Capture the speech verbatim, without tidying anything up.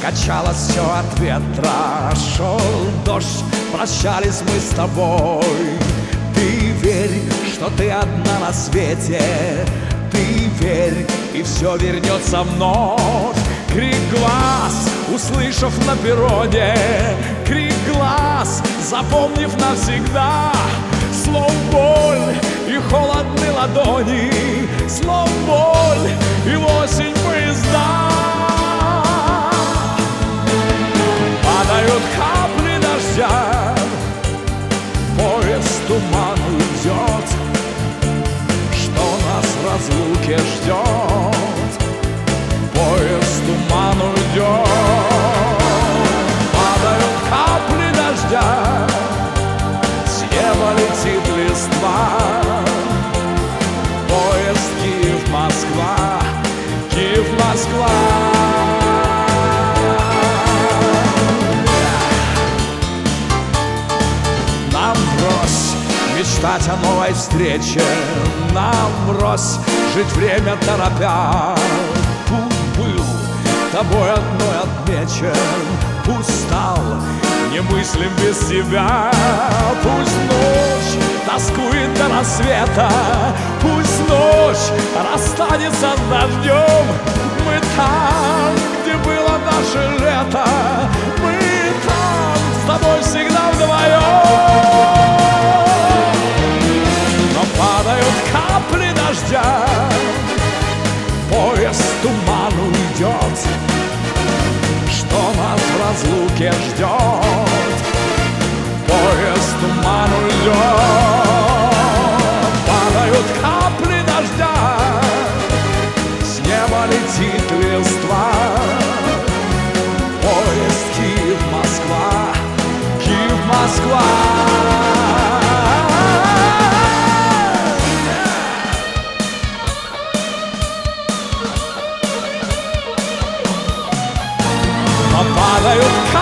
качалось все от ветра. Шел дождь, прощались мы с тобой. Ты верь, что ты одна на свете. Ты верь, и все вернется вновь. Крик глаз, услышав на перроне, крик глаз, запомнив навсегда. Слов боль и холодные ладони, слов боль и в осень поезда. Падают капли дождя, поезд туман уйдет. Что нас в разлуке ждет? Поезд туман уйдет. Падают капли дождя, с неба летит листва. Поезд Киев-Москва, Киев-Москва. Нам брось мечтать о новой встрече, нам брось жить время торопя. Путь был тобой одной отмечен, пусть стал немыслим без тебя. Пусть ночь тоскует до рассвета, пусть ночь расстанется с дождем. Мы там, где было наше лето, мы там с тобой всегда вдвоем. Но падают капли дождя, поезд туман уйдет. Что нас в разлуке ждет? Поезд туман уйдет. Падают капли дождя, с неба летит листва. Поезд Киев-Москва, Киев-Москва. Падают